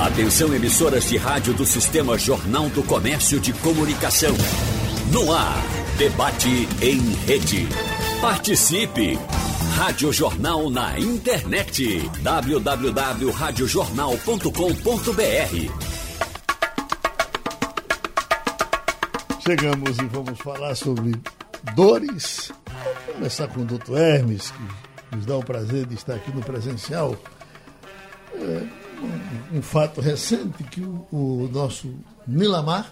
Atenção, emissoras de rádio do Sistema Jornal do Comércio de Comunicação. No ar, debate em rede. Participe! Rádio Jornal na internet. www.radiojornal.com.br. Chegamos e vamos falar sobre dores. Vamos começar com o Dr. Hermes, que nos dá o prazer de estar aqui no presencial. Um fato recente que o nosso Nilamar,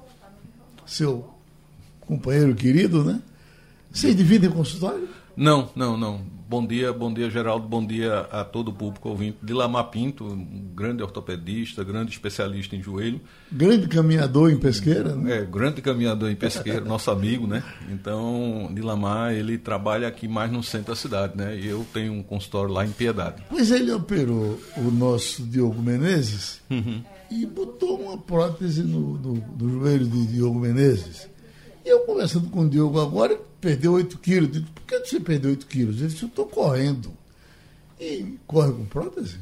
seu companheiro querido, né? Vocês dividem o consultório? Não. Bom dia, Geraldo. Bom dia a todo o público ouvinte. Nilamar Pinto, um grande ortopedista, grande especialista em joelho. Grande caminhador em Pesqueira, né? Grande caminhador em Pesqueira, nosso amigo, né? Então, Nilamar, ele trabalha aqui mais no centro da cidade, né? E eu tenho um consultório lá em Piedade. Pois ele operou o nosso Diogo Menezes e botou uma prótese no joelho de Diogo Menezes. E eu conversando com o Diogo agora, perdeu 8 quilos. Eu disse, por que você perdeu 8 quilos? Ele disse, eu estou correndo. E corre com prótese?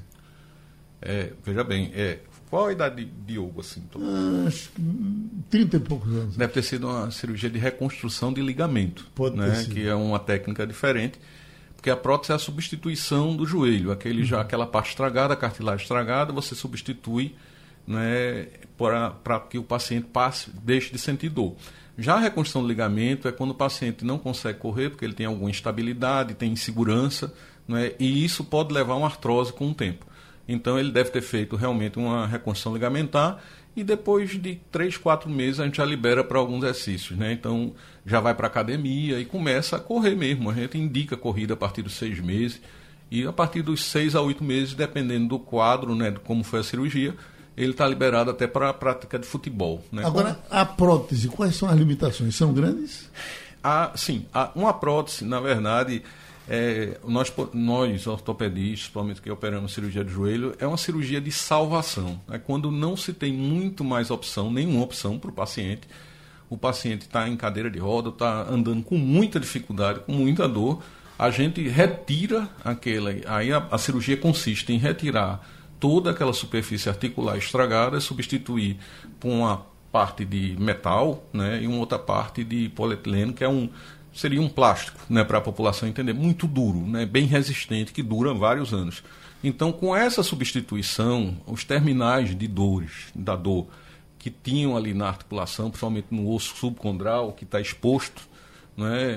Veja bem, qual a idade de Diogo, assim? Acho que 30 e poucos anos. Deve ter sido uma cirurgia de reconstrução de ligamento. Pode ter sido. Que é uma técnica diferente, porque a prótese é a substituição do joelho. Aquela parte estragada, a cartilagem estragada, você substitui, né, para que o paciente deixe de sentir dor. Já a reconstrução do ligamento é quando o paciente não consegue correr, porque ele tem alguma instabilidade, tem insegurança, né, e isso pode levar a uma artrose com o tempo. Então ele deve ter feito realmente uma reconstrução ligamentar e depois de 3, 4 meses a gente já libera para alguns exercícios, né? Então já vai para a academia e começa a correr mesmo. A gente indica a corrida a partir dos 6 meses e a partir dos 6 a 8 meses, dependendo do quadro, né, de como foi a cirurgia, ele está liberado até para a prática de futebol, né? Agora, a prótese, quais são as limitações? São grandes? Sim, uma prótese, na verdade, nós ortopedistas, principalmente que operamos cirurgia de joelho, é uma cirurgia de salvação. É quando não se tem muito mais nenhuma opção para o paciente está em cadeira de roda, está andando com muita dificuldade, com muita dor, a gente retira aí a cirurgia consiste em retirar toda aquela superfície articular estragada, substituir por uma parte de metal, né, e uma outra parte de polietileno, que seria um plástico, né, para a população entender, muito duro, né, bem resistente, que dura vários anos. Então, com essa substituição, os terminais da dor que tinham ali na articulação, principalmente no osso subcondral, que está exposto, né,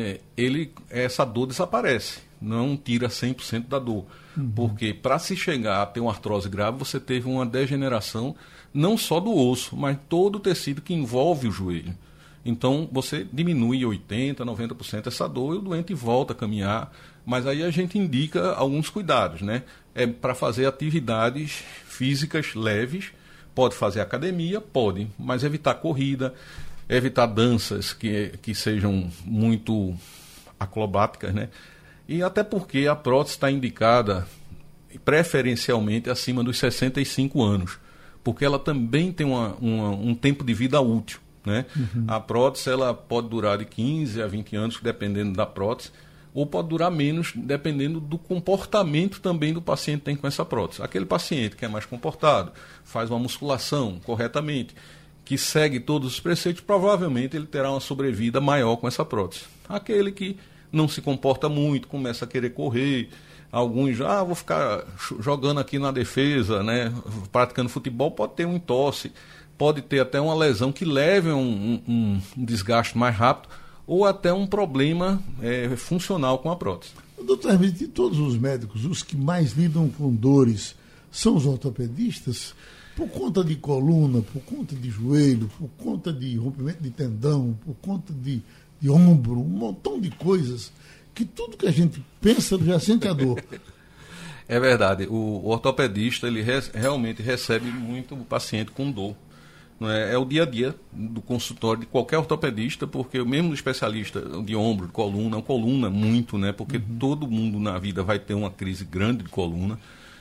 essa dor desaparece, não tira 100% da dor. Porque para se chegar a ter uma artrose grave, você teve uma degeneração não só do osso, mas todo o tecido que envolve o joelho. Então você diminui 80%, 90% essa dor e o doente volta a caminhar. Mas aí a gente indica alguns cuidados, né? Para fazer atividades físicas leves, pode fazer academia, pode, mas evitar corrida, evitar danças que sejam muito acrobáticas, né? E até porque a prótese está indicada preferencialmente acima dos 65 anos, porque ela também tem um tempo de vida útil, né? A prótese ela pode durar de 15 a 20 anos, dependendo da prótese, ou pode durar menos, dependendo do comportamento também do paciente que tem com essa prótese. Aquele paciente que é mais comportado, faz uma musculação corretamente, que segue todos os preceitos, provavelmente ele terá uma sobrevida maior com essa prótese. Aquele que não se comporta muito, começa a querer correr, alguns vou ficar jogando aqui na defesa, né, praticando futebol, pode ter um entorse, pode ter até uma lesão que leve a um desgaste mais rápido ou até um problema funcional com a prótese. Doutor Hermes, de todos os médicos, os que mais lidam com dores são os ortopedistas? Por conta de coluna, por conta de joelho, por conta de rompimento de tendão, por conta de ombro, um montão de coisas, que tudo que a gente pensa já sente a dor. É verdade. O ortopedista ele realmente recebe muito o paciente com dor. Não é? É o dia a dia do consultório de qualquer ortopedista, porque mesmo especialista de ombro, de coluna muito, né? Porque todo mundo na vida vai ter uma crise grande de coluna.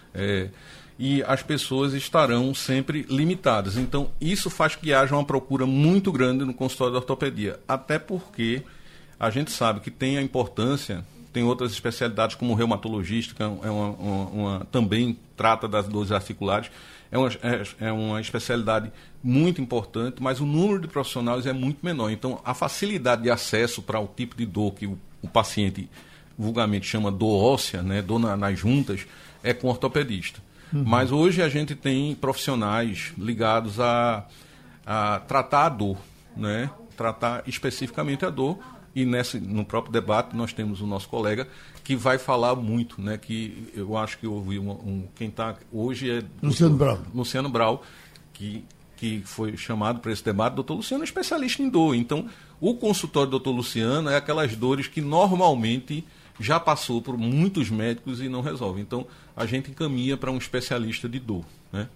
E as pessoas estarão sempre limitadas. Então, isso faz que haja uma procura muito grande no consultório de ortopedia. Até porque a gente sabe que tem a importância tem outras especialidades como reumatologista, que também trata das dores articulares. É uma especialidade muito importante, mas o número de profissionais é muito menor. Então, a facilidade de acesso para o tipo de dor que o paciente vulgarmente chama dor óssea, né, dor nas juntas, é com ortopedista. Mas hoje a gente tem profissionais ligados a tratar a dor, né, tratar especificamente a dor. E no próprio debate nós temos o nosso colega que vai falar muito, né? Que eu acho que houve quem está hoje é Luciano Brau, que foi chamado para esse debate. Doutor Luciano é especialista em dor. Então, o consultório do doutor Luciano é aquelas dores que normalmente já passou por muitos médicos e não resolve. Então, a gente encaminha para um especialista de dor, né?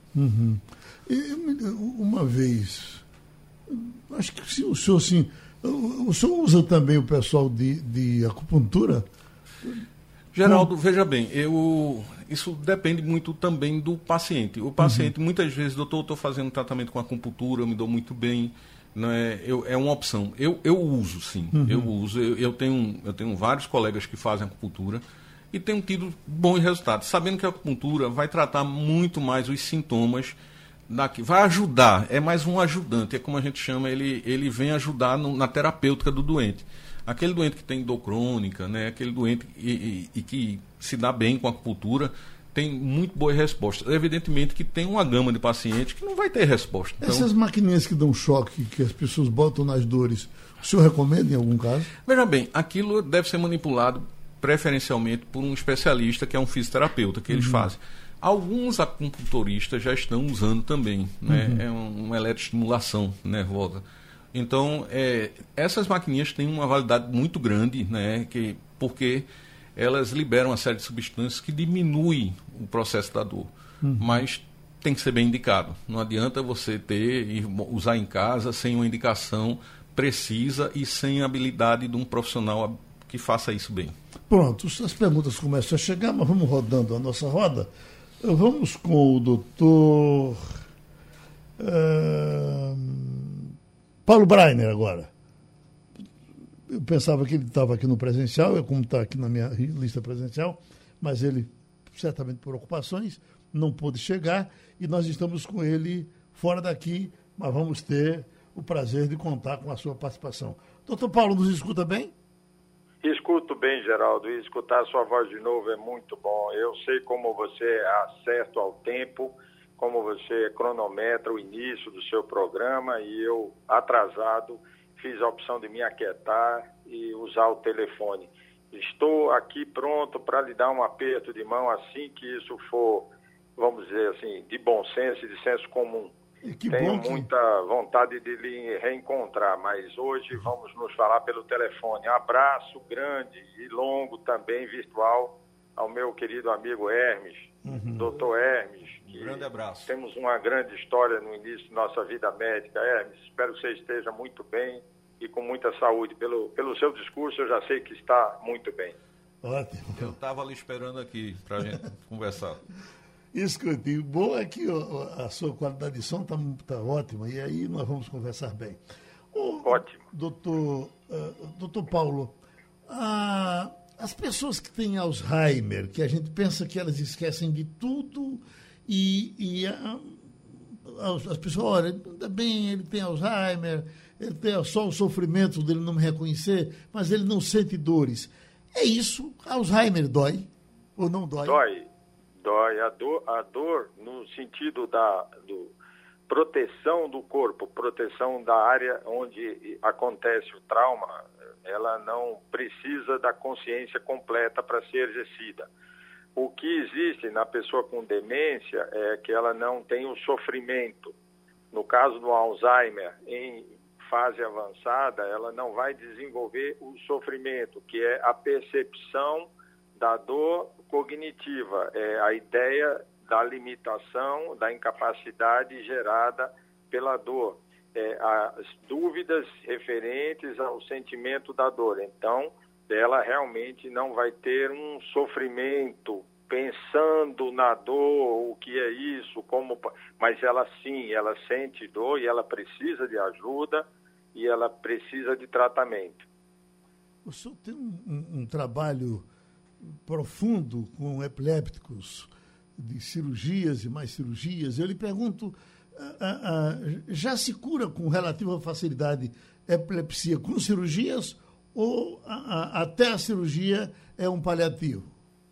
Uma vez, acho que o senhor, assim, o senhor usa também o pessoal de acupuntura? Geraldo, veja bem, isso depende muito também do paciente. O paciente, muitas vezes, doutor, estou fazendo tratamento com acupuntura, eu me dou muito bem, né? É uma opção. Eu uso, sim. Eu uso. Eu tenho vários colegas que fazem acupuntura e tenho tido bons resultados, sabendo que a acupuntura vai tratar muito mais os sintomas vai ajudar, é mais um ajudante, é como a gente chama, ele vem ajudar na terapêutica do doente. Aquele doente que tem dor crônica, né, aquele doente e que se dá bem com a acupuntura, tem muito boa resposta. Evidentemente que tem uma gama de pacientes que não vai ter resposta. Então, essas maquininhas que dão choque, que as pessoas botam nas dores, o senhor recomenda em algum caso? Veja bem, aquilo deve ser manipulado preferencialmente por um especialista, que é um fisioterapeuta, que eles fazem. Alguns acupunturistas já estão usando também, né? É uma eletroestimulação nervosa. Então, essas maquininhas têm uma validade muito grande, né? Porque elas liberam uma série de substâncias que diminuem o processo da dor. Mas tem que ser bem indicado. Não adianta você ter e usar em casa sem uma indicação precisa e sem a habilidade de um profissional que faça isso bem. Pronto, as perguntas começam a chegar, mas vamos rodando a nossa roda. Vamos com o doutor Paulo Breiner agora. Eu pensava que ele estava aqui no presencial, como está aqui na minha lista presencial, mas ele, certamente por ocupações, não pôde chegar e nós estamos com ele fora daqui, mas vamos ter o prazer de contar com a sua participação. Doutor Paulo, nos escuta bem? Escuto bem, Geraldo, e escutar a sua voz de novo é muito bom. Eu sei como você acerta ao tempo, como você cronometra o início do seu programa, e eu, atrasado, fiz a opção de me aquietar e usar o telefone. Estou aqui pronto para lhe dar um aperto de mão assim que isso for, vamos dizer assim, de bom senso e de senso comum. Tenho muita vontade de lhe reencontrar, mas hoje vamos nos falar pelo telefone. Um abraço grande e longo também, virtual, ao meu querido amigo Hermes, doutor Hermes. Um grande abraço. Temos uma grande história no início de nossa vida médica. Hermes, espero que você esteja muito bem e com muita saúde. Pelo seu discurso, eu já sei que está muito bem. Ótimo. Eu estava ali esperando aqui para a gente conversar. Escute, o bom é que a sua qualidade de som está ótima e aí nós vamos conversar bem. Ótimo. Doutor Paulo, as pessoas que têm Alzheimer, que a gente pensa que elas esquecem de tudo as pessoas, olha, ainda bem, ele tem Alzheimer, ele tem só o sofrimento dele não me reconhecer, mas ele não sente dores. É isso? Alzheimer dói ou não dói? Dói. A dor no sentido do proteção do corpo, proteção da área onde acontece o trauma, ela não precisa da consciência completa para ser exercida. O que existe na pessoa com demência é que ela não tem o sofrimento. No caso do Alzheimer, em fase avançada, ela não vai desenvolver o sofrimento, que é a percepção da dor cognitiva, é a ideia da limitação, da incapacidade gerada pela dor, as dúvidas referentes ao sentimento da dor. Então, ela realmente não vai ter um sofrimento pensando na dor, o que é isso, mas ela sim, ela sente dor e ela precisa de ajuda e ela precisa de tratamento. O senhor tem um trabalho profundo com epilépticos, de cirurgias e mais cirurgias. Eu lhe pergunto, já se cura com relativa facilidade epilepsia com cirurgias ou até a cirurgia é um paliativo?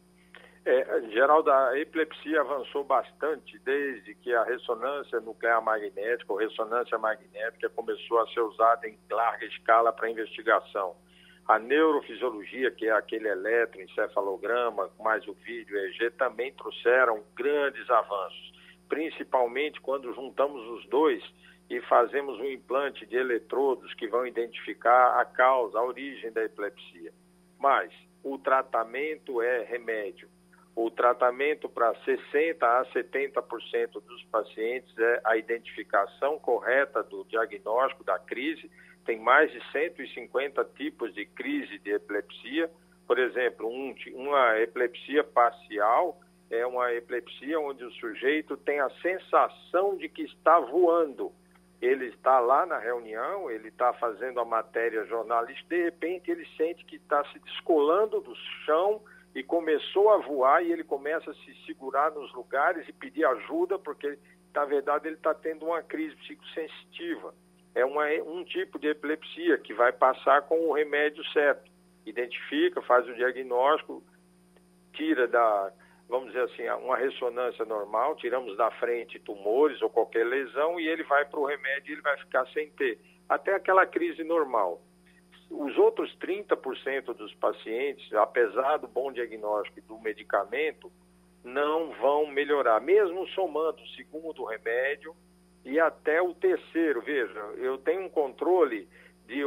Geraldo, a epilepsia avançou bastante desde que a ressonância nuclear magnética ou ressonância magnética começou a ser usada em larga escala para investigação. A neurofisiologia, que é aquele eletroencefalograma, mais o vídeo EEG, também trouxeram grandes avanços, principalmente quando juntamos os dois e fazemos um implante de eletrodos que vão identificar a causa, a origem da epilepsia. Mas o tratamento é remédio. O tratamento para 60% a 70% dos pacientes é a identificação correta do diagnóstico da crise. Tem mais de 150 tipos de crise de epilepsia. Por exemplo, uma epilepsia parcial é uma epilepsia onde o sujeito tem a sensação de que está voando. Ele está lá na reunião, ele está fazendo a matéria jornalística, de repente ele sente que está se descolando do chão e começou a voar e ele começa a se segurar nos lugares e pedir ajuda porque, na verdade, ele está tendo uma crise psicossensitiva. É um tipo de epilepsia que vai passar com o remédio certo. Identifica, faz o diagnóstico, tira vamos dizer assim, uma ressonância normal, tiramos da frente tumores ou qualquer lesão e ele vai para o remédio e ele vai ficar sem ter. Até aquela crise normal. Os outros 30% dos pacientes, apesar do bom diagnóstico e do medicamento, não vão melhorar, mesmo somando o segundo remédio e até o terceiro. Veja, eu tenho um controle de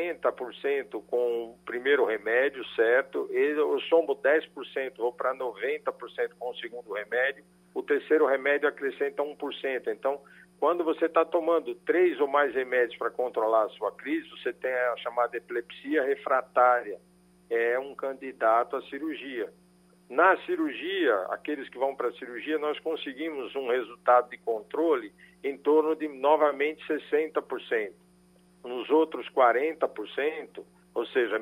80% com o primeiro remédio, certo? Eu somo 10%, vou para 90% com o segundo remédio, o terceiro remédio acrescenta 1%. Então, quando você está tomando 3 ou mais remédios para controlar a sua crise, você tem a chamada epilepsia refratária. É um candidato à cirurgia. Na cirurgia, aqueles que vão para a cirurgia, nós conseguimos um resultado de controle em torno de, novamente, 60%. Nos outros 40%, ou seja,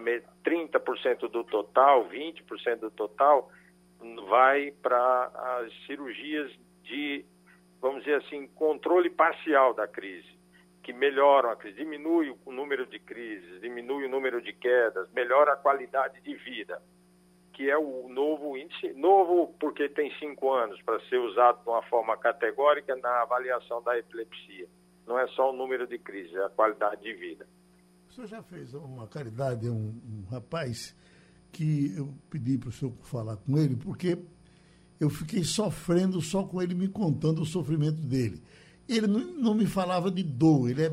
30% do total, 20% do total, vai para as cirurgias de, vamos dizer assim, controle parcial da crise, que melhoram a crise, diminui o número de crises, diminui o número de quedas, melhora a qualidade de vida, que é o novo índice, novo porque tem 5 anos para ser usado de uma forma categórica na avaliação da epilepsia. Não é só o número de crises, é a qualidade de vida. O senhor já fez uma caridade a um rapaz que eu pedi para o senhor falar com ele, porque eu fiquei sofrendo só com ele me contando o sofrimento dele. Ele não me falava de dor, ele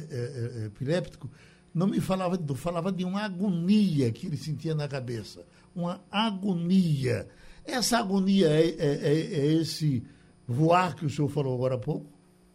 é epiléptico, não me falava de dor, falava de uma agonia que ele sentia na cabeça. Uma agonia. Essa agonia é esse voar que o senhor falou agora há pouco?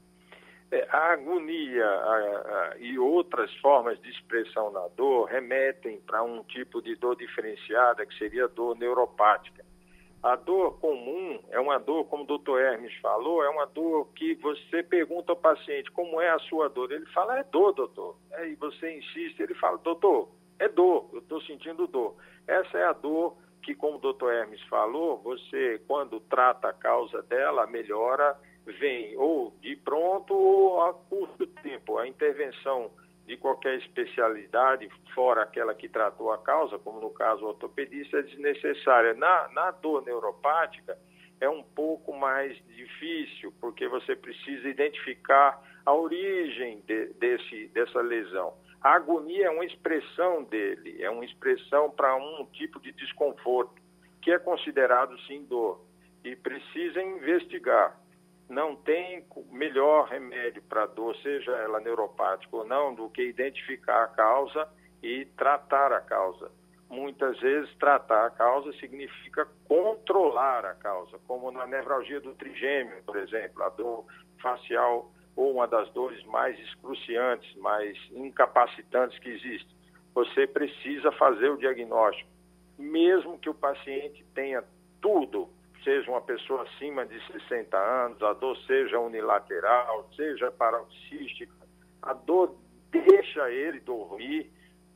A agonia e outras formas de expressão da dor remetem para um tipo de dor diferenciada, que seria a dor neuropática. A dor comum é uma dor, como o doutor Hermes falou, é uma dor que você pergunta ao paciente como é a sua dor. Ele fala, é dor, doutor. Aí você insiste, ele fala, doutor, é dor, eu estou sentindo dor. Essa é a dor que, como o doutor Hermes falou, você, quando trata a causa dela, melhora, vem ou de pronto ou a curto tempo. A intervenção de qualquer especialidade, fora aquela que tratou a causa, como no caso o ortopedista, é desnessária. Na dor neuropática é um pouco mais difícil, porque você precisa identificar a origem dessa lesão. A agonia é uma expressão dele, é uma expressão para um tipo de desconforto, que é considerado sim dor, e precisa investigar. Não tem melhor remédio para dor, seja ela neuropática ou não, do que identificar a causa e tratar a causa. Muitas vezes, tratar a causa significa controlar a causa, como na nevralgia do trigêmeo, por exemplo, a dor facial ou uma das dores mais excruciantes, mais incapacitantes que existe. Você precisa fazer o diagnóstico, mesmo que o paciente tenha tudo, seja uma pessoa acima de 60 anos, a dor seja unilateral, seja paroxística, a dor deixa ele dormir,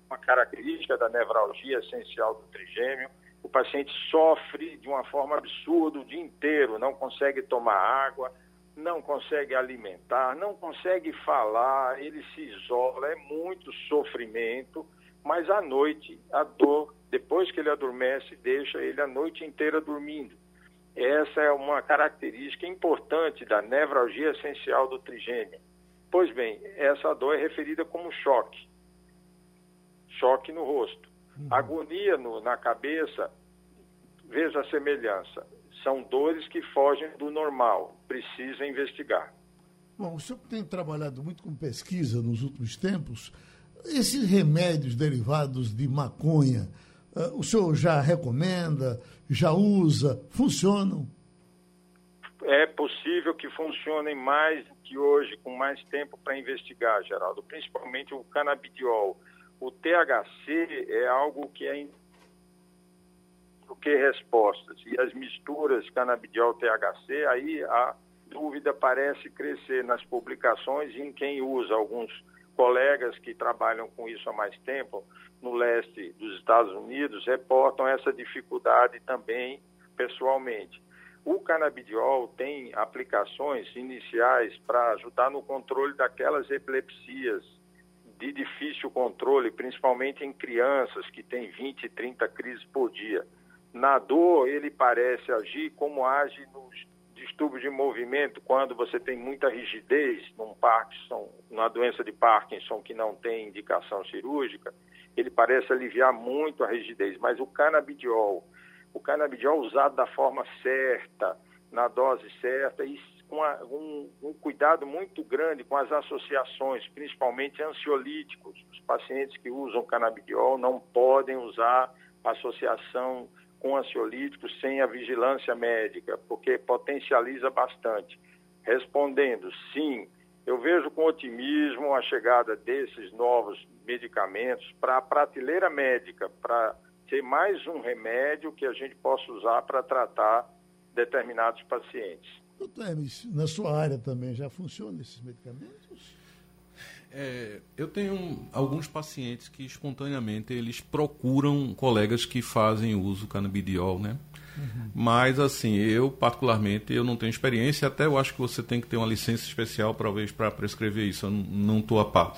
uma característica da nevralgia essencial do trigêmeo. O paciente sofre de uma forma absurda o dia inteiro, não consegue tomar água, não consegue alimentar, não consegue falar, ele se isola, é muito sofrimento, mas à noite a dor, depois que ele adormece, deixa ele a noite inteira dormindo. Essa é uma característica importante da nevralgia essencial do trigêmeo. Pois bem, essa dor é referida como choque no rosto. Agonia na cabeça, veja a semelhança. São dores que fogem do normal, precisa investigar. Bom, o senhor tem trabalhado muito com pesquisa nos últimos tempos. Esses remédios derivados de maconha, o senhor já recomenda, já usa, funcionam? É possível que funcionem mais do que hoje, com mais tempo para investigar, Geraldo, principalmente o canabidiol. O THC é algo que é do que respostas. E as misturas canabidiol-THC, aí a dúvida parece crescer nas publicações e em quem usa. Alguns colegas que trabalham com isso há mais tempo, no leste dos Estados Unidos, reportam essa dificuldade também pessoalmente. O canabidiol tem aplicações iniciais para ajudar no controle daquelas epilepsias de difícil controle, principalmente em crianças que têm 20, 30 crises por dia. Na dor, ele parece agir como age nos distúrbios de movimento, quando você tem muita rigidez num Parkinson, numa doença de Parkinson que não tem indicação cirúrgica, ele parece aliviar muito a rigidez. Mas o canabidiol usado da forma certa, na dose certa e com um cuidado muito grande com as associações, principalmente ansiolíticos. Os pacientes que usam canabidiol não podem usar associação com ansiolíticos sem a vigilância médica, porque potencializa bastante. Respondendo, sim, eu vejo com otimismo a chegada desses novos medicamentos para a prateleira médica, para ser mais um remédio que a gente possa usar para tratar determinados pacientes. Doutor Hermes, na sua área também já funcionam esses medicamentos? Eu tenho alguns pacientes que espontaneamente eles procuram colegas que fazem uso do canabidiol, né? Uhum. Mas assim, eu particularmente eu não tenho experiência, até eu acho que você tem que ter uma licença especial talvez para prescrever isso, eu não estou a par.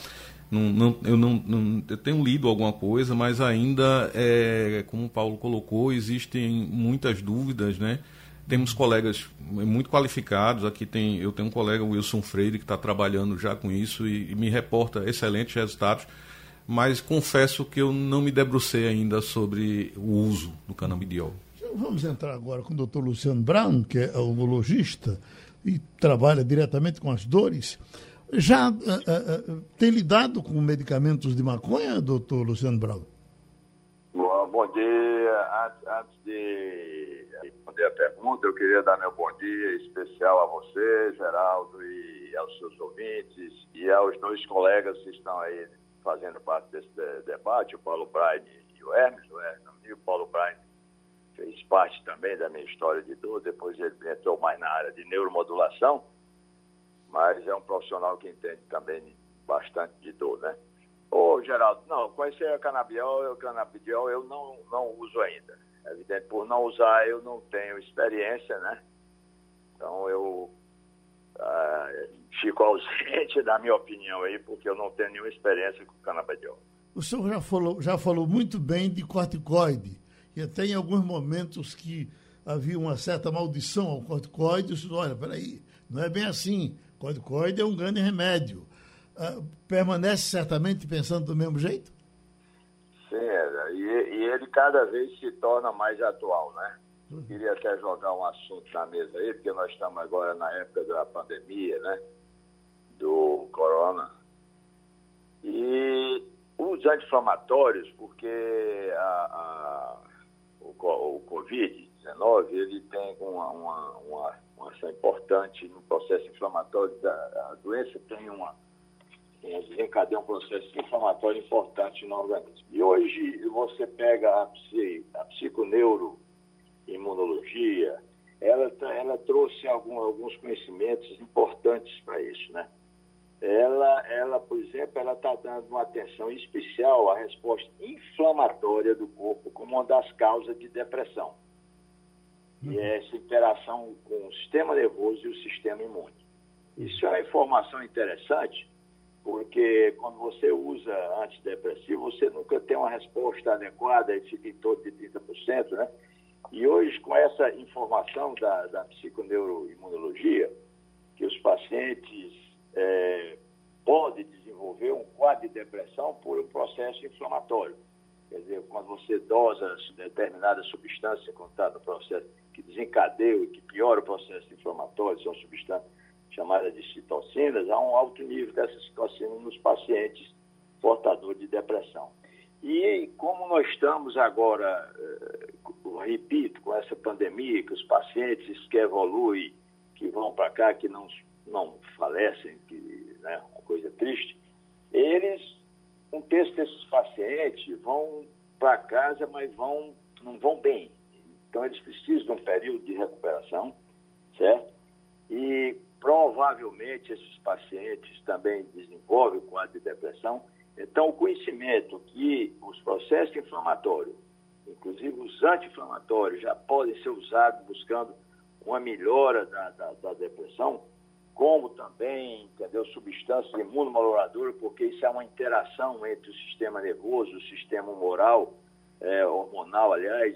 Eu tenho lido alguma coisa, mas ainda, como o Paulo colocou, existem muitas dúvidas, né? Temos colegas muito qualificados, eu tenho um colega, o Wilson Freire, que está trabalhando já com isso e me reporta excelentes resultados, mas confesso que eu não me debrucei ainda sobre o uso do canabidiol. Vamos entrar agora com o Dr. Luciano Brown, que é urologista e trabalha diretamente com as dores. Já tem lidado com medicamentos de maconha, doutor Luciano Brown? Bom dia. Antes de responder a pergunta, eu queria dar meu bom dia especial a você, Geraldo, e aos seus ouvintes, e aos dois colegas que estão aí fazendo parte desse debate, o Paulo Braine e o Hermes. O Paulo Braine fez parte também da minha história de dor, depois ele entrou mais na área de neuromodulação, mas é um profissional que entende também bastante de dor, né? Ô, Geraldo, não, conhecer o canabidiol eu não uso ainda. É evidente, por não usar, eu não tenho experiência, né? Então, eu fico ausente da minha opinião aí, porque eu não tenho nenhuma experiência com o canabidiol. O senhor já falou muito bem de corticoide, e até em alguns momentos que havia uma certa maldição ao corticoide, o senhor, olha, peraí, não é bem assim, corticoide é um grande remédio. Permanece certamente pensando do mesmo jeito? Sim, e ele cada vez se torna mais atual, né? Queria até jogar um assunto na mesa aí, porque nós estamos agora na época da pandemia, né? Do corona. E os anti-inflamatórios, porque o Covid-19, ele tem uma ação importante no processo inflamatório. A doença tem desencadeia um processo inflamatório importante no organismo. E hoje você pega a psiconeuroimunologia, ela trouxe alguns conhecimentos importantes para isso, né? ela, por exemplo, ela está dando uma atenção especial à resposta inflamatória do corpo como uma das causas de depressão. E é essa interação com o sistema nervoso e o sistema imune. Isso é uma informação interessante, porque quando você usa antidepressivo, você nunca tem uma resposta adequada, e fica em torno de 30%, né? E hoje, com essa informação da psiconeuroimunologia, que os pacientes podem desenvolver um quadro de depressão por um processo inflamatório. Quer dizer, quando você dosa determinada substância, quando está no processo que desencadeia e que piora o processo inflamatório, são substâncias chamadas de citocinas, há um alto nível dessas citocinas nos pacientes portadores de depressão. E como nós estamos agora, repito, com essa pandemia, que os pacientes que evoluem, que vão para cá, que não falecem, que é uma coisa triste, um terço desses pacientes vão para casa, mas não vão bem. Então, eles precisam de um período de recuperação, certo? E, provavelmente, esses pacientes também desenvolvem o quadro de depressão. Então, o conhecimento que os processos inflamatórios, inclusive os anti-inflamatórios, já podem ser usados buscando uma melhora da depressão, como também, entendeu, substâncias imunomoduladoras, porque isso é uma interação entre o sistema nervoso, o sistema humoral, hormonal, aliás,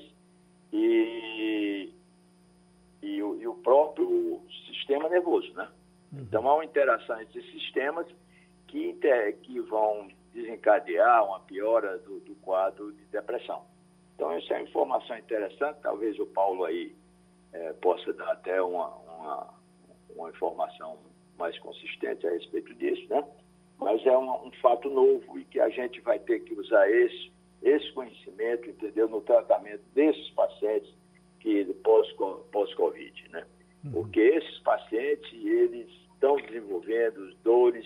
e o próprio sistema nervoso, né? Então, há uma interação entre esses sistemas que vão desencadear uma piora do quadro de depressão. Então, essa é uma informação interessante, talvez o Paulo aí possa dar até uma informação mais consistente a respeito disso, né? Mas é um fato novo e que a gente vai ter que usar esse conhecimento, entendeu, no tratamento desses pacientes que pós-Covid, né? Porque esses pacientes, eles estão desenvolvendo dores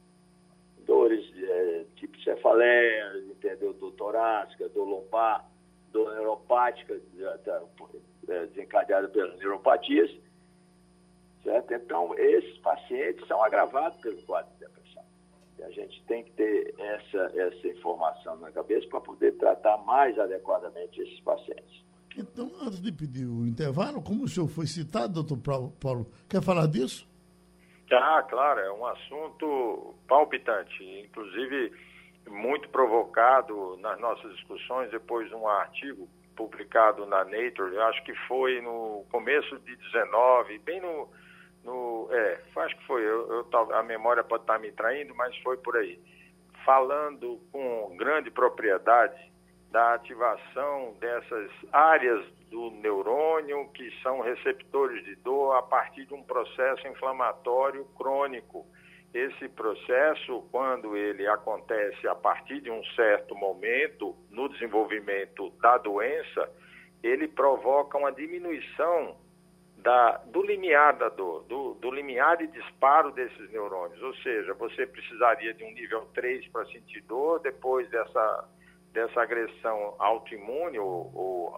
tipo cefaleia, entendeu, dor torácica, dor lombar, dor neuropática, desencadeada pelas neuropatias, certo? Então, esses pacientes são agravados pelo quadro de depressão. E a gente tem que ter essa informação na cabeça para poder tratar mais adequadamente esses pacientes. Então, antes de pedir o intervalo, como o senhor foi citado, doutor Paulo, quer falar disso? Claro, é um assunto palpitante, inclusive muito provocado nas nossas discussões depois de um artigo publicado na Nature, eu acho que foi no começo de 19, bem acho que foi, a memória pode estar me traindo, mas foi por aí, falando com grande propriedade da ativação dessas áreas do neurônio que são receptores de dor a partir de um processo inflamatório crônico. Esse processo, quando ele acontece a partir de um certo momento no desenvolvimento da doença, ele provoca uma diminuição do limiar da dor, do limiar de disparo desses neurônios. Ou seja, você precisaria de um nível 3 para sentir dor, depois dessa agressão autoimune ou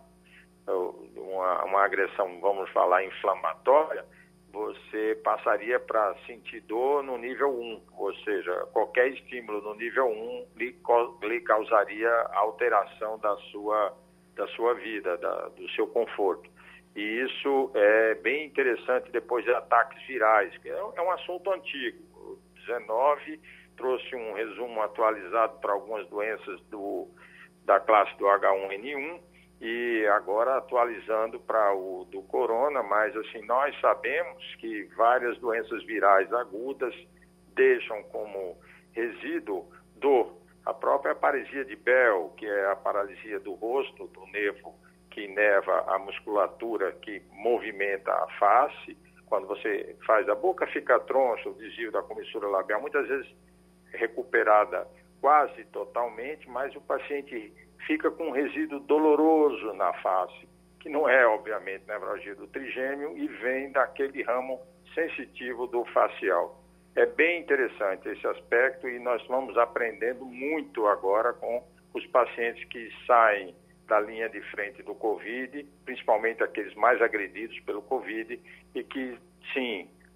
uma agressão, vamos falar, inflamatória, você passaria para sentir dor no nível 1, ou seja, qualquer estímulo no nível 1 lhe causaria alteração da sua vida, do seu conforto. E isso é bem interessante depois de ataques virais, que é um assunto antigo. O 19 trouxe um resumo atualizado para algumas doenças da classe do H1N1 e agora atualizando para o do corona, mas assim, nós sabemos que várias doenças virais agudas deixam como resíduo dor. A própria paralisia de Bell, que é a paralisia do rosto, do nervo que inerva a musculatura que movimenta a face, quando você faz a boca fica troncha, o desvio da comissura labial, muitas vezes recuperada quase totalmente, mas o paciente fica com um resíduo doloroso na face, que não é, obviamente, nevralgia do trigêmeo e vem daquele ramo sensitivo do facial. É bem interessante esse aspecto e nós vamos aprendendo muito agora com os pacientes que saem da linha de frente do Covid, principalmente aqueles mais agredidos pelo Covid e que, sim,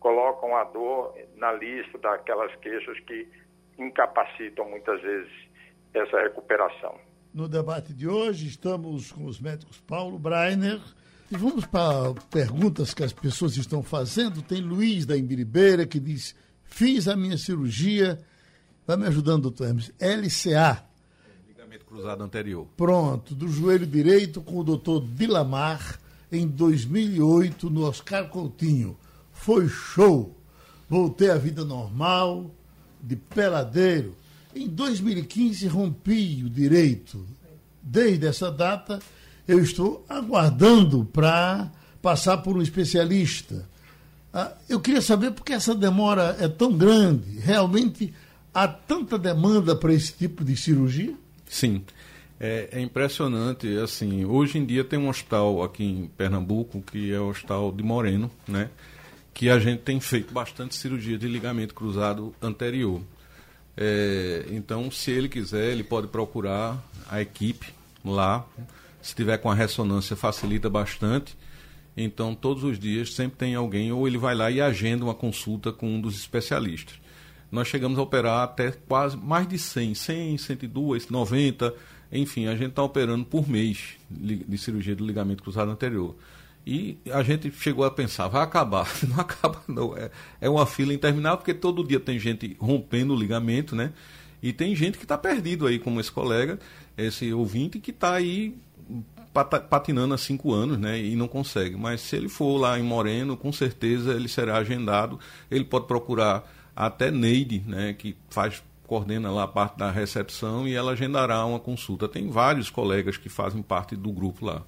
colocam a dor na lista daquelas queixas que incapacitam muitas vezes essa recuperação. No debate de hoje, estamos com os médicos Paulo Breiner. E vamos para perguntas que as pessoas estão fazendo. Tem Luiz da Imbiribeira que diz: fiz a minha cirurgia, vai me ajudando, doutor Hermes, LCA. Ligamento cruzado anterior. Pronto, do joelho direito com o doutor Dilamar, em 2008, no Oscar Coutinho. Foi show. Voltei à vida normal, de peladeiro. Em 2015, rompi o direito. Desde essa data, eu estou aguardando para passar por um especialista. Eu queria saber por que essa demora é tão grande. Realmente há tanta demanda para esse tipo de cirurgia? Sim. É impressionante. Assim, hoje em dia tem um hospital aqui em Pernambuco, que é o Hospital de Moreno, né? Que a gente tem feito bastante cirurgia de ligamento cruzado anterior. Então, se ele quiser, ele pode procurar a equipe lá. Se tiver com a ressonância, facilita bastante. Então, todos os dias sempre tem alguém, ou ele vai lá e agenda uma consulta com um dos especialistas. Nós chegamos a operar até quase mais de 100, 102, 90, enfim, a gente está operando por mês de cirurgia do ligamento cruzado anterior. E a gente chegou a pensar, vai acabar. Não acaba, não. É uma fila interminável, porque todo dia tem gente rompendo o ligamento, né? E tem gente que está perdido aí, como esse colega, esse ouvinte, que está aí patinando há 5 anos, né? E não consegue. Mas se ele for lá em Moreno, com certeza ele será agendado. Ele pode procurar até Neide, né? Que coordena lá a parte da recepção, e ela agendará uma consulta. Tem vários colegas que fazem parte do grupo lá.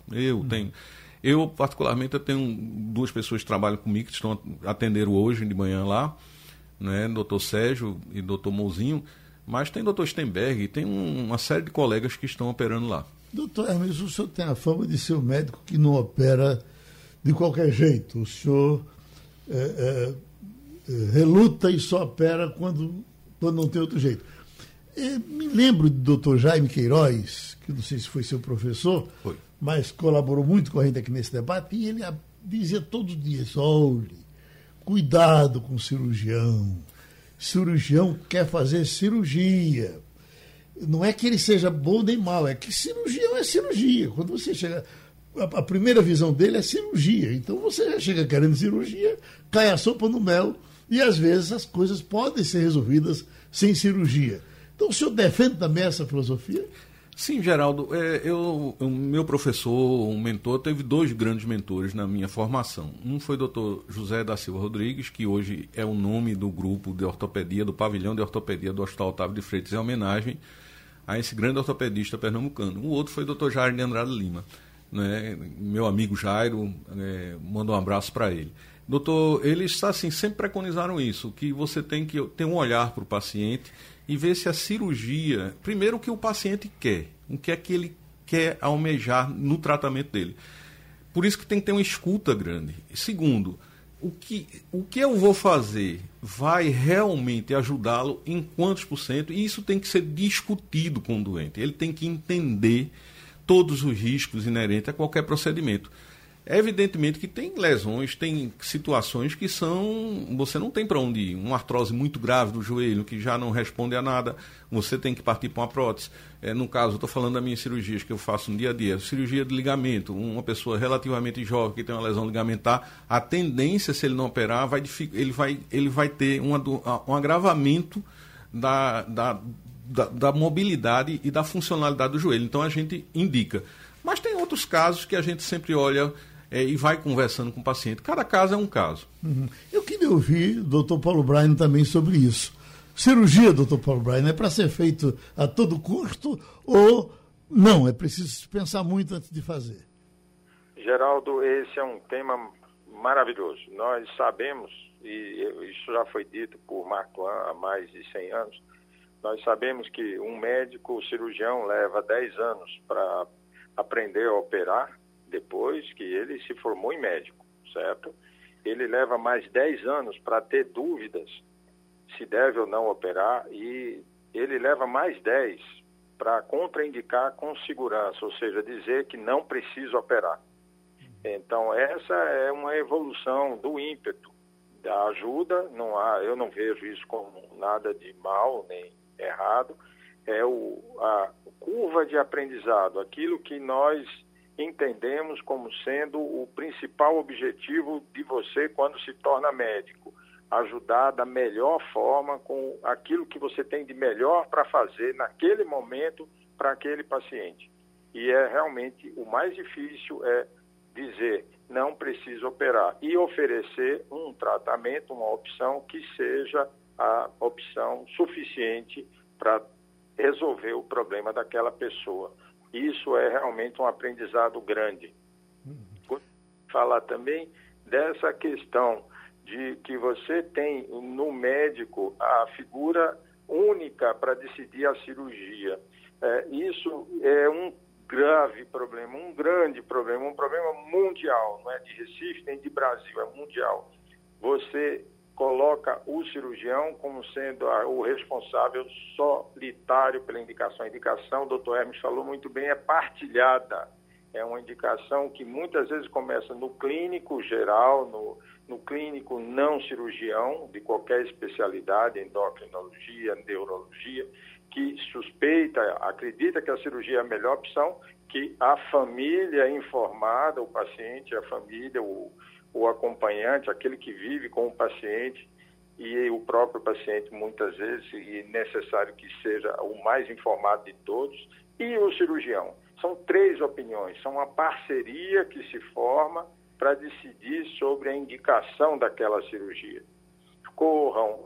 Eu, particularmente, tenho 2 pessoas que trabalham comigo, que estão atendendo hoje de manhã lá, né? Dr. Sérgio e Dr. Mouzinho, mas tem Dr. Stenberg, tem uma série de colegas que estão operando lá. Doutor Hermes, o senhor tem a fama de ser um médico que não opera de qualquer jeito. O senhor reluta e só opera quando não tem outro jeito. Me lembro do doutor Jaime Queiroz, que não sei se foi seu professor, Foi. Mas colaborou muito com a gente aqui nesse debate, e ele dizia todos os dias: olhe, cuidado com o cirurgião. Cirurgião quer fazer cirurgia. Não é que ele seja bom nem mal, é que cirurgião é cirurgia. Quando você chega, a primeira visão dele é cirurgia. Então você já chega querendo cirurgia, cai a sopa no mel, e às vezes as coisas podem ser resolvidas sem cirurgia. Então o senhor defende também essa filosofia? Sim, Geraldo. Meu professor, um mentor, teve 2 grandes mentores na minha formação. Um foi o Dr. José da Silva Rodrigues, que hoje é o nome do grupo de ortopedia, do pavilhão de ortopedia do Hospital Otávio de Freitas, em homenagem a esse grande ortopedista pernambucano. O outro foi o Dr. Jairo de Andrade Lima, né? Meu amigo Jairo, manda um abraço para ele. Doutor, eles assim, sempre preconizaram isso, que você tem que ter um olhar para o paciente e ver se a cirurgia, primeiro, o que o paciente quer, o que é que ele quer almejar no tratamento dele. Por isso que tem que ter uma escuta grande. Segundo, o que eu vou fazer vai realmente ajudá-lo em quantos %? E isso tem que ser discutido com o doente. Ele tem que entender todos os riscos inerentes a qualquer procedimento. É evidentemente que tem lesões, tem situações que você não tem para onde ir. Uma artrose muito grave do joelho, que já não responde a nada, você tem que partir para uma prótese. No caso, eu estou falando das minhas cirurgias que eu faço no dia a dia. Cirurgia de ligamento, uma pessoa relativamente jovem que tem uma lesão ligamentar, a tendência, se ele não operar, ele vai ter um agravamento da mobilidade e da funcionalidade do joelho. Então a gente indica. Mas tem outros casos que a gente sempre olha e vai conversando com o paciente. Cada caso é um caso. Uhum. Eu queria ouvir o doutor Paulo Breiner também sobre isso. Cirurgia, doutor Paulo Breiner, é para ser feito a todo custo ou não? É preciso pensar muito antes de fazer. Geraldo, esse é um tema maravilhoso. Nós sabemos, e isso já foi dito por Marc Twain há mais de 100 anos, nós sabemos que um médico cirurgião leva 10 anos para aprender a operar, depois que ele se formou em médico, certo? Ele leva mais 10 anos para ter dúvidas se deve ou não operar, e ele leva mais 10 para contraindicar com segurança, ou seja, dizer que não precisa operar. Então, essa é uma evolução do ímpeto da ajuda, eu não vejo isso como nada de mal nem errado, é a curva de aprendizado, aquilo que nós entendemos como sendo o principal objetivo de você quando se torna médico, ajudar da melhor forma com aquilo que você tem de melhor para fazer naquele momento para aquele paciente. E realmente o mais difícil é dizer, não precisa operar, e oferecer um tratamento, uma opção que seja a opção suficiente para resolver o problema daquela pessoa. Isso é realmente um aprendizado grande. Falar também dessa questão de que você tem no médico a figura única para decidir a cirurgia. Isso é um grave problema, um grande problema, um problema mundial, não é de Recife nem de Brasil, é mundial. Você coloca o cirurgião como sendo o responsável solitário pela indicação. A indicação, o Dr. Hermes falou muito bem, é partilhada. É uma indicação que muitas vezes começa no clínico geral, no clínico não cirurgião, de qualquer especialidade, endocrinologia, neurologia, que suspeita, acredita que a cirurgia é a melhor opção, que a família informada, o paciente, a família, o acompanhante, aquele que vive com o paciente e o próprio paciente muitas vezes, e necessário que seja o mais informado de todos, e o cirurgião. São 3 opiniões, são uma parceria que se forma para decidir sobre a indicação daquela cirurgia. Corram,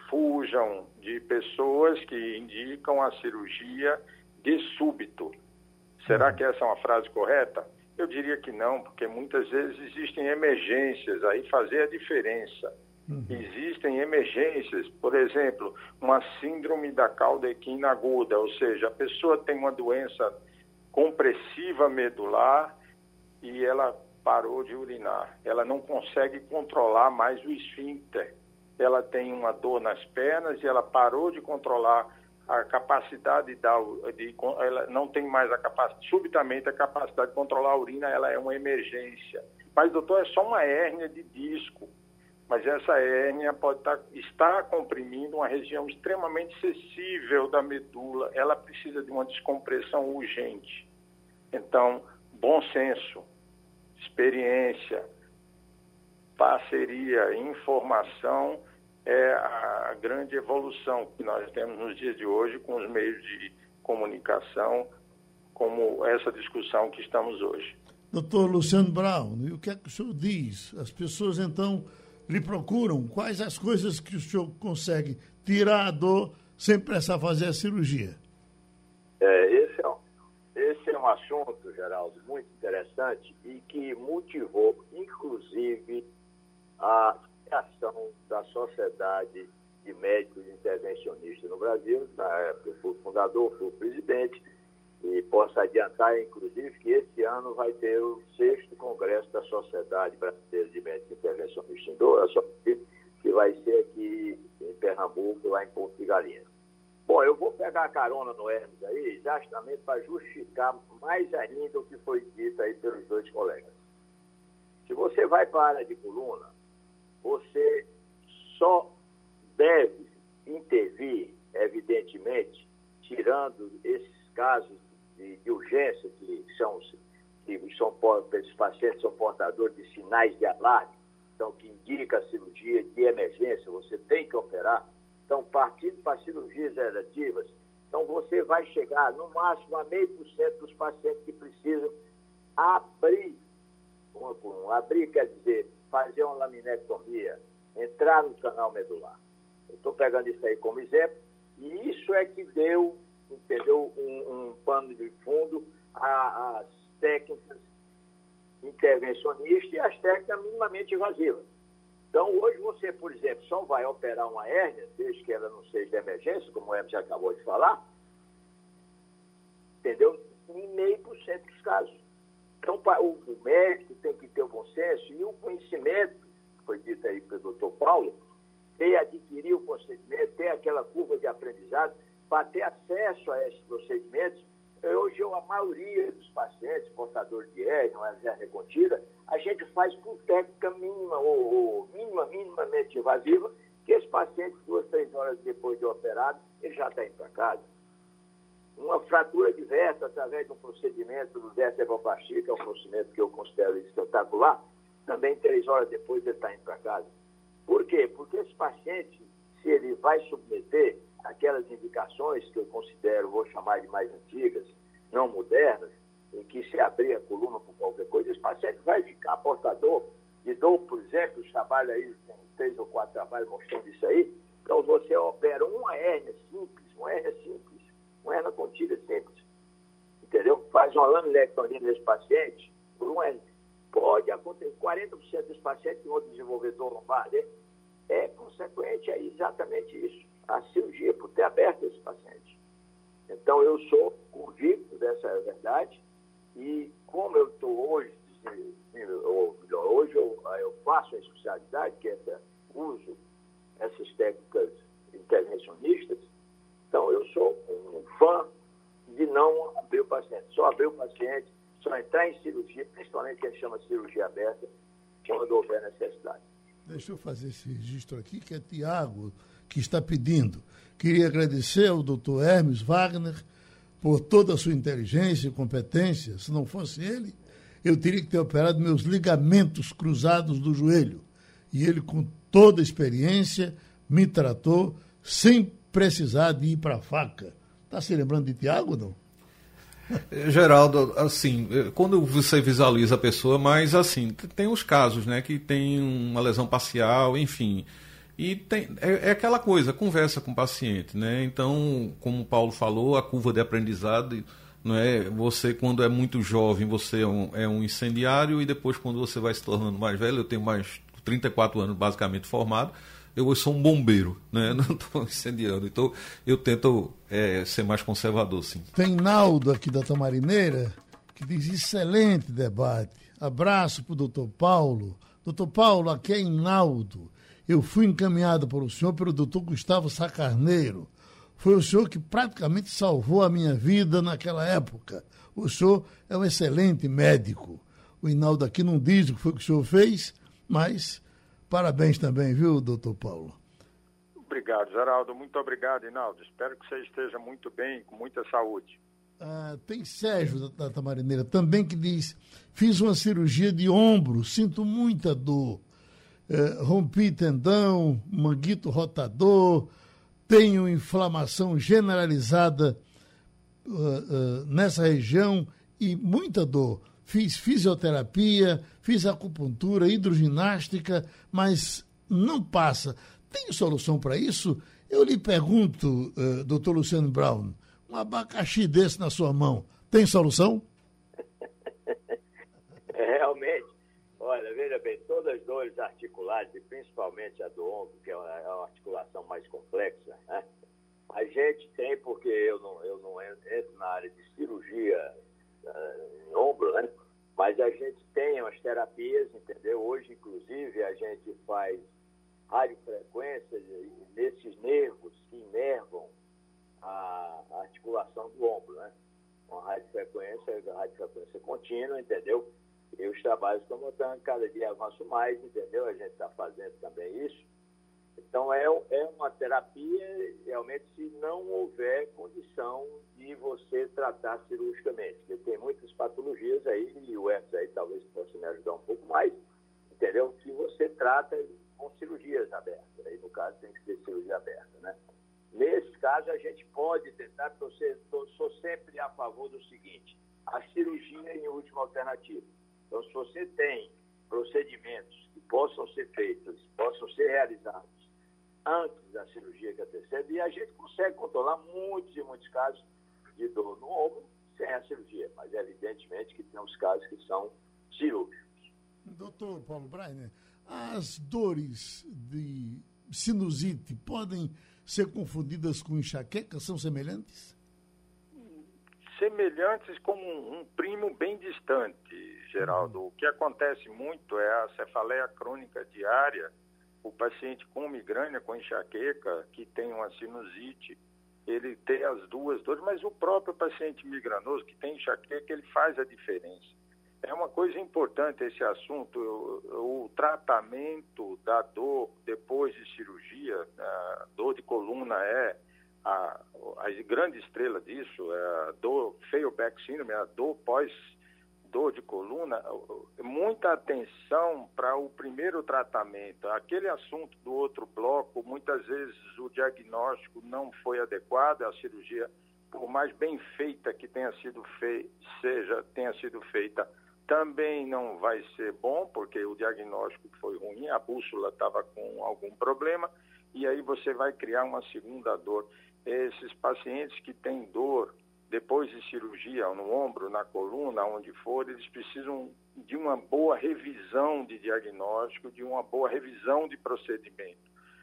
fujam de pessoas que indicam a cirurgia de súbito. Será que essa é uma frase correta? Eu diria que não, porque muitas vezes existem emergências, aí fazer a diferença. Existem emergências, por exemplo, uma síndrome da cauda equina aguda, ou seja, a pessoa tem uma doença compressiva medular e ela parou de urinar. Ela não consegue controlar mais o esfíncter. Ela tem uma dor nas pernas e ela parou de controlar a capacidade ela não tem mais subitamente a capacidade de controlar a urina, ela é uma emergência. Mas, doutor, é só uma hérnia de disco. Mas essa hérnia pode estar comprimindo uma região extremamente sensível da medula. Ela precisa de uma descompressão urgente. Então, bom senso, experiência, parceria, informação é a grande evolução que nós temos nos dias de hoje com os meios de comunicação, como essa discussão que estamos hoje. Doutor Luciano Brown, e o que é que o senhor diz? As pessoas, então, lhe procuram? Quais as coisas que o senhor consegue tirar a dor sem precisar fazer a cirurgia? Esse é um assunto, Geraldo, muito interessante e que motivou, inclusive, a criação da Sociedade de Médicos Intervencionistas no Brasil. Na época eu fui fundador, fui presidente, e posso adiantar, inclusive, que esse ano vai ter o 6º Congresso da Sociedade Brasileira de Médicos Intervencionistas, que vai ser aqui em Pernambuco, lá em Porto de Galinhas. Bom, eu vou pegar a carona no Hermes aí, exatamente para justificar mais ainda o que foi dito aí pelos 2 colegas. Se você vai para a área de coluna, você só deve intervir, evidentemente, tirando esses casos de urgência esses pacientes são portadores de sinais de alarme, então que indica a cirurgia de emergência, você tem que operar. Então, partindo para cirurgias eletivas, então você vai chegar no máximo a 0,5% dos pacientes que precisam abrir uma coluna. Abrir quer dizer fazer uma laminectomia, entrar no canal medular. Eu estou pegando isso aí como exemplo, e isso é que deu, entendeu, um pano de fundo às técnicas intervencionistas e às técnicas minimamente invasivas. Então, hoje você, por exemplo, só vai operar uma hérnia, desde que ela não seja de emergência, como o Hermes já acabou de falar, entendeu? Em 0,5% dos casos. Então, o médico tem que ter o bom senso e o conhecimento, que foi dito aí pelo Dr. Paulo, ter adquirir o procedimento, ter aquela curva de aprendizado, para ter acesso a esses procedimentos. Hoje, a maioria dos pacientes, portadores de hérnia, uma hérnia contida, a gente faz por técnica mínima ou minimamente extremamente invasiva, que esse paciente, 2, 3 horas depois de operado, ele já está indo para casa. Uma fratura diversa através de um procedimento do vertebroplastia, que é um procedimento que eu considero espetacular, também 3 horas depois ele está indo para casa. Por quê? Porque esse paciente, se ele vai submeter aquelas indicações que eu considero, vou chamar de mais antigas, não modernas, em que se abrir a coluna por qualquer coisa, esse paciente vai ficar portador de dor, por exemplo, os trabalhos aí, tem 3 ou 4 trabalhos mostrando isso aí, então você opera uma hérnia simples, uma hérnia contida simples, entendeu? Faz uma laminectomia nesse paciente, por uma hérnia. Pode acontecer, 40% dos pacientes que vão desenvolver dor lombar, é consequente a exatamente isso, a cirurgia, por ter aberto esse paciente. Então, eu sou convicto dessa verdade e como eu estou hoje, hoje eu faço a especialidade, que é uso essas técnicas intervencionistas, então eu sou um fã de não abrir o paciente, só abrir o paciente, só entrar em cirurgia, principalmente que a gente chama de cirurgia aberta, quando houver necessidade. Deixa eu fazer esse registro aqui, que é Tiago que está pedindo. Queria agradecer ao Dr. Hermes Wagner por toda a sua inteligência e competência. Se não fosse ele, eu teria que ter operado meus ligamentos cruzados do joelho. E ele, com toda a experiência, me tratou sem precisar de ir para a faca. Está se lembrando de Tiago, não? Geraldo, assim, quando você visualiza a pessoa, mas assim, tem os casos, né, que tem uma lesão parcial, enfim, e é aquela coisa, conversa com o paciente, né, então, como o Paulo falou, a curva de aprendizado, não é, você quando é muito jovem, você é um incendiário, e depois quando você vai se tornando mais velho, eu tenho mais 34 anos basicamente formado, eu sou um bombeiro, né? Não estou incendiando. Então, eu tento ser mais conservador, sim. Tem Naldo aqui da Tamarineira, que diz excelente debate. Abraço para o doutor Paulo. Doutor Paulo, aqui é Naldo. Eu fui encaminhado por o senhor pelo doutor Gustavo Sacarneiro. Foi o senhor que praticamente salvou a minha vida naquela época. O senhor é um excelente médico. O Inaldo aqui não diz o que foi que o senhor fez, mas... parabéns também, viu, doutor Paulo? Obrigado, Geraldo. Muito obrigado, Inaldo. Espero que você esteja muito bem, com muita saúde. Tem Sérgio da Tamarineira também que diz: fiz uma cirurgia de ombro, sinto muita dor. Rompi tendão, manguito rotador, tenho inflamação generalizada nessa região e muita dor. Fiz fisioterapia, fiz acupuntura, hidroginástica, mas não passa. Tem solução para isso? Eu lhe pergunto, doutor Luciano Brown, um abacaxi desse na sua mão, tem solução? Realmente, olha, veja bem, todas as dores articulares, e principalmente a do ombro, que é uma articulação mais complexa, né? A gente tem, porque eu não entro na área de cirurgia em ombro, né? Mas a gente tem umas terapias, entendeu? Hoje, inclusive, a gente faz radiofrequência nesses nervos que inervam a articulação do ombro, né? Uma radiofrequência contínua, entendeu? E os trabalhos estão mostrando, cada dia avanço mais, entendeu? A gente está fazendo também isso. Então, é uma terapia, realmente, se não houver condição de você tratar cirurgicamente. Porque tem muitas patologias aí, e o Hermes aí talvez possa me ajudar um pouco mais, entendeu? Que você trata com cirurgias abertas. Aí, no caso, tem que ser cirurgia aberta, né? Nesse caso, a gente pode tentar, porque eu sou sempre a favor do seguinte: a cirurgia em última alternativa. Então, se você tem procedimentos que possam ser feitos, possam ser realizados antes da cirurgia que antecede, e a gente consegue controlar muitos e muitos casos de dor no ombro sem a cirurgia, mas evidentemente que tem os casos que são cirúrgicos. Doutor Paulo Breiner, as dores de sinusite podem ser confundidas com enxaqueca? São semelhantes? Semelhantes como um primo bem distante, Geraldo. O que acontece muito é a cefaleia crônica diária. O paciente com migrânia, com enxaqueca, que tem uma sinusite, ele tem as duas dores, mas o próprio paciente migranoso que tem enxaqueca, ele faz a diferença. É uma coisa importante esse assunto, o tratamento da dor depois de cirurgia, a dor de coluna é a grande estrela disso, é a dor Pfeilberg Syndrome, a dor pós-dor de coluna. Muita atenção para o primeiro tratamento. Aquele assunto do outro bloco, muitas vezes o diagnóstico não foi adequado, a cirurgia, por mais bem feita que tenha sido feita, também não vai ser bom, porque o diagnóstico foi ruim, a bússola estava com algum problema, e aí você vai criar uma segunda dor. Esses pacientes que têm dor depois de cirurgia, no ombro, na coluna, onde for, eles precisam de uma boa revisão de diagnóstico, de uma boa revisão de procedimento.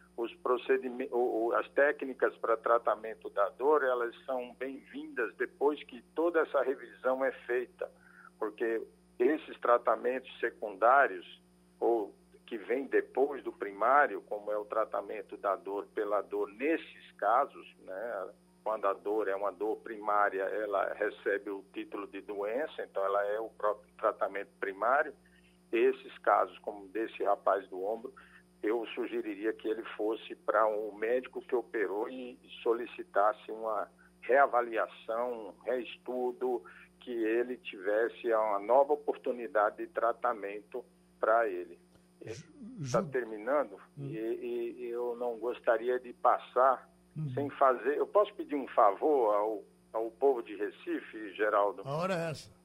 As técnicas para tratamento da dor, elas são bem-vindas depois que toda essa revisão é feita, porque esses tratamentos secundários, ou que vêm depois do primário, como é o tratamento da dor pela dor nesses casos, né? Quando a dor é uma dor primária, ela recebe o título de doença, então ela é o próprio tratamento primário. Esses casos, como desse rapaz do ombro, eu sugeriria que ele fosse para um médico que operou e solicitasse uma reavaliação, um reestudo, que ele tivesse uma nova oportunidade de tratamento para ele. Está terminando e eu não gostaria de passar sem fazer... Eu posso pedir um favor ao povo de Recife, Geraldo? A hora é essa.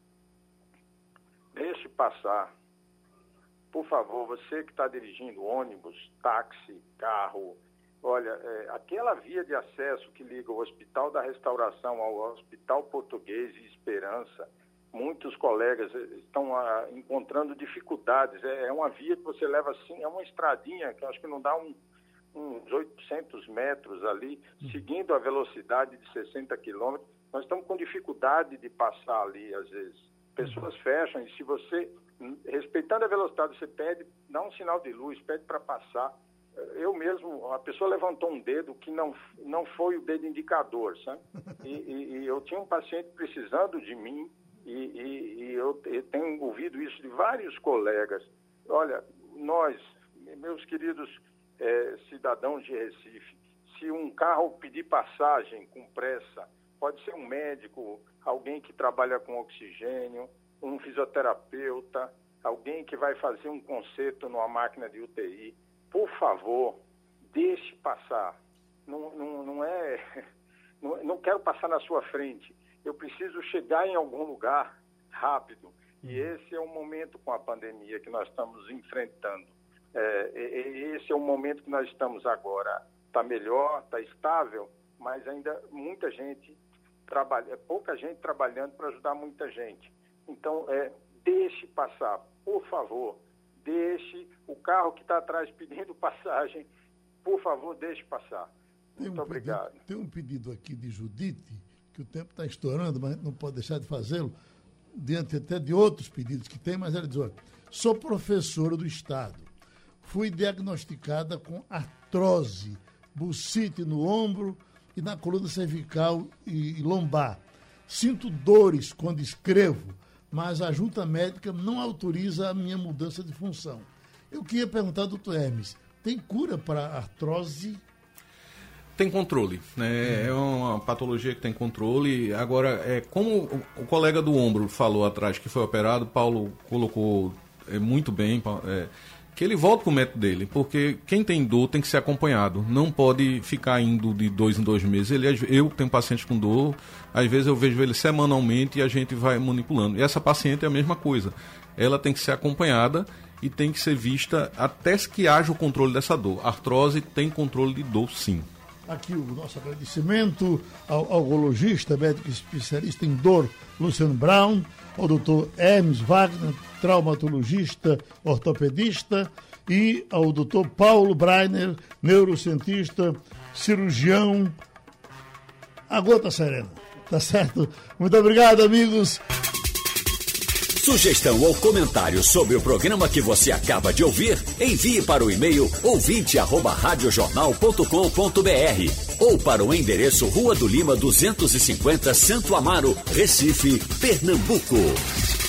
Deixe passar. Por favor, você que está dirigindo ônibus, táxi, carro, olha, aquela via de acesso que liga o Hospital da Restauração ao Hospital Português e Esperança, muitos colegas estão encontrando dificuldades. É uma via que você leva assim, é uma estradinha que eu acho que não dá uns 800 metros ali, seguindo a velocidade de 60 quilômetros. Nós estamos com dificuldade de passar ali, às vezes. Pessoas fecham e se você, respeitando a velocidade, você pede, dá um sinal de luz, pede para passar. Eu mesmo, a pessoa levantou um dedo que não foi o dedo indicador, sabe? E eu tinha um paciente precisando de mim e eu tenho ouvido isso de vários colegas. Olha, nós, meus queridos cidadãos de Recife, se um carro pedir passagem com pressa, pode ser um médico, alguém que trabalha com oxigênio, um fisioterapeuta, alguém que vai fazer um conserto numa máquina de UTI. Por favor, deixe passar. Não quero passar na sua frente. Eu preciso chegar em algum lugar rápido. E esse é o momento com a pandemia que nós estamos enfrentando. Esse é o momento que nós estamos agora. Está melhor, está estável, mas ainda muita gente trabalha, pouca gente trabalhando para ajudar muita gente. Então, deixe passar, por favor. Deixe o carro que está atrás pedindo passagem, por favor, deixe passar. Muito obrigado. Tem um pedido aqui de Judite, que o tempo está estourando, mas não pode deixar de fazê-lo, diante até de outros pedidos que tem, mas ela diz, olha, sou professora do Estado, fui diagnosticada com artrose, bursite no ombro e na coluna cervical e lombar. Sinto dores quando escrevo, mas a junta médica não autoriza a minha mudança de função. Eu queria perguntar ao doutor Hermes, tem cura para artrose? Tem controle, né? É uma patologia que tem controle. Agora, como o colega do ombro falou atrás que foi operado, Paulo colocou muito bem, que ele volta para o médico dele, porque quem tem dor tem que ser acompanhado, não pode ficar indo de 2 em 2 meses. Eu tenho pacientes com dor, às vezes eu vejo ele semanalmente e a gente vai manipulando. E essa paciente é a mesma coisa, ela tem que ser acompanhada e tem que ser vista até que haja o controle dessa dor. A artrose tem controle de dor, sim. Aqui o nosso agradecimento ao algologista, médico especialista em dor, Luciano Brown, ao doutor Hermes Wagner, traumatologista, ortopedista, e ao doutor Paulo Breiner, neurocientista, cirurgião. A gota serena, tá certo? Muito obrigado, amigos. Sugestão ou comentário sobre o programa que você acaba de ouvir, envie para o e-mail ouvinte@radiojornal.com.br ou para o endereço Rua do Lima 250, Santo Amaro, Recife, Pernambuco.